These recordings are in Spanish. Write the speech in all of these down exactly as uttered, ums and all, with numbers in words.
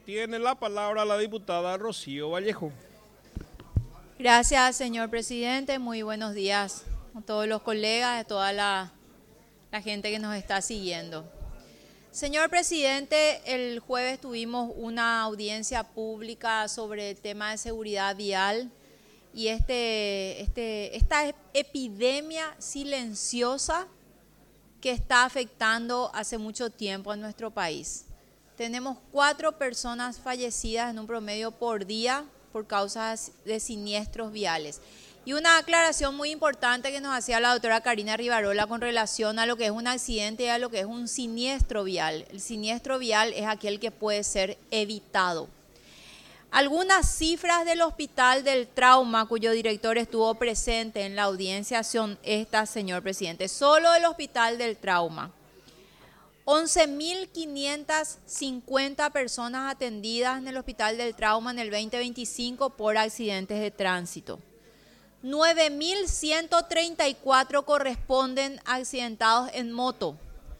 Tiene la palabra la diputada Rocío Vallejo. Gracias, señor presidente. Muy buenos días a todos los colegas, a toda la, la gente que nos está siguiendo. Señor presidente, el jueves tuvimos una audiencia pública sobre el tema de seguridad vial y este, este, esta epidemia silenciosa que está afectando hace mucho tiempo a nuestro país. Tenemos cuatro personas fallecidas en un promedio por día por causas de siniestros viales. Y una aclaración muy importante que nos hacía la doctora Karina Rivarola con relación a lo que es un accidente y a lo que es un siniestro vial. El siniestro vial es aquel que puede ser evitado. Algunas cifras del Hospital del Trauma, cuyo director estuvo presente en la audiencia, son estas, señor presidente. Solo el Hospital del Trauma. once mil quinientas cincuenta personas atendidas en el Hospital del Trauma en el veinte veinticinco por accidentes de tránsito. nueve mil ciento treinta y cuatro corresponden a accidentados en moto.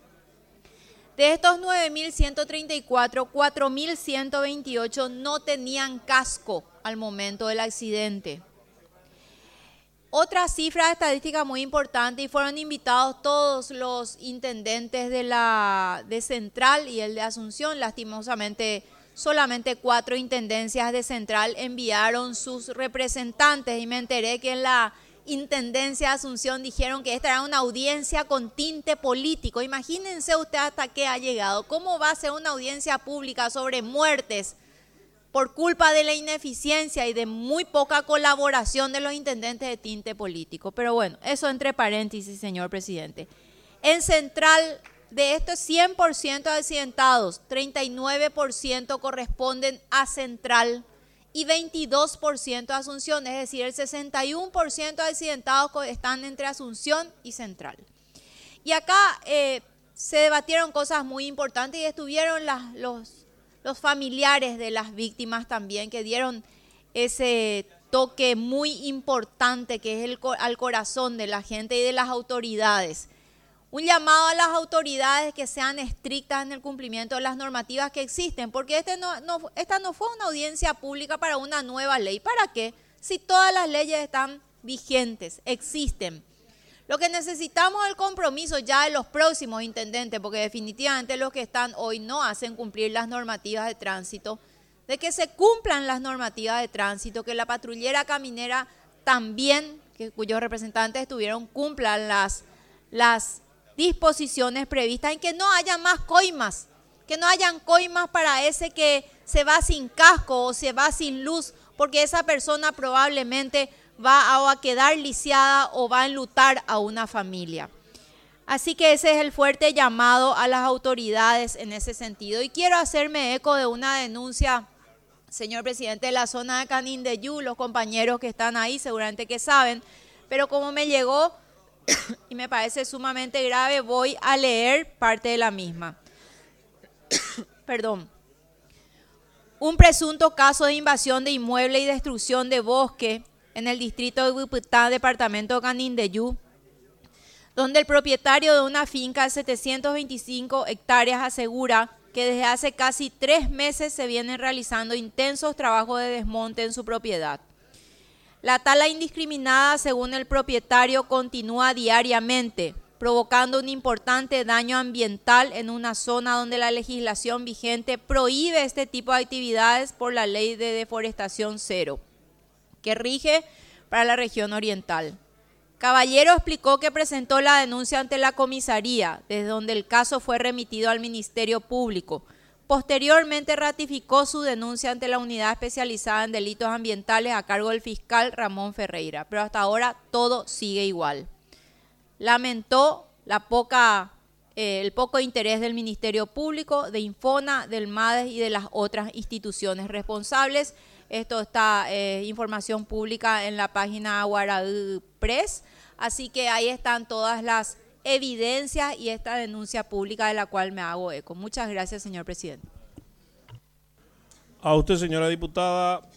De estos nueve mil ciento treinta y cuatro, cuatro mil ciento veintiocho no tenían casco al momento del accidente. Otra cifra estadística muy importante, y fueron invitados todos los intendentes de la de Central y el de Asunción. Lastimosamente, solamente cuatro intendencias de Central enviaron sus representantes y me enteré que en la intendencia de Asunción dijeron que esta era una audiencia con tinte político. Imagínense usted hasta qué ha llegado. ¿Cómo va a ser una audiencia pública sobre muertes por culpa de la ineficiencia y de muy poca colaboración de los intendentes de tinte político? Pero bueno, eso entre paréntesis, señor presidente. En Central, de estos cien por ciento accidentados, treinta y nueve por ciento corresponden a Central y veintidós por ciento a Asunción, es decir, el sesenta y uno por ciento de accidentados están entre Asunción y Central. Y acá eh, se debatieron cosas muy importantes y estuvieron las, los... los familiares de las víctimas también, que dieron ese toque muy importante que es el, al corazón de la gente y de las autoridades. Un llamado a las autoridades que sean estrictas en el cumplimiento de las normativas que existen, porque este no, no, esta no fue una audiencia pública para una nueva ley. ¿Para qué? Si todas las leyes están vigentes, existen. Lo que necesitamos es el compromiso ya de los próximos intendentes, porque definitivamente los que están hoy no hacen cumplir las normativas de tránsito, de que se cumplan las normativas de tránsito, que la patrullera caminera también, que, cuyos representantes estuvieron, cumplan las, las disposiciones previstas, en que no haya más coimas, que no hayan coimas para ese que se va sin casco o se va sin luz, porque esa persona probablemente va a quedar lisiada o va a enlutar a una familia. Así que ese es el fuerte llamado a las autoridades en ese sentido. Y quiero hacerme eco de una denuncia, señor presidente, de la zona de Canindeyú, los compañeros que están ahí seguramente que saben, pero como me llegó y me parece sumamente grave, voy a leer parte de la misma. Perdón. Un presunto caso de invasión de inmueble y destrucción de bosque en el distrito de Wiputá, departamento de Canindeyú, donde el propietario de una finca de setecientas veinticinco hectáreas asegura que desde hace casi tres meses se vienen realizando intensos trabajos de desmonte en su propiedad. La tala indiscriminada, según el propietario, continúa diariamente, provocando un importante daño ambiental en una zona donde la legislación vigente prohíbe este tipo de actividades por la ley de deforestación cero, que rige para la región oriental. Caballero explicó que presentó la denuncia ante la comisaría, desde donde el caso fue remitido al Ministerio Público. Posteriormente ratificó su denuncia ante la Unidad Especializada en Delitos Ambientales a cargo del fiscal Ramón Ferreira, pero hasta ahora todo sigue igual. Lamentó la poca, eh, el poco interés del Ministerio Público, de Infona, del MADES y de las otras instituciones responsables. Esto está eh, información pública en la página Guaraú Press, así que ahí están todas las evidencias y esta denuncia pública de la cual me hago eco. Muchas gracias, señor presidente. A usted, señora diputada.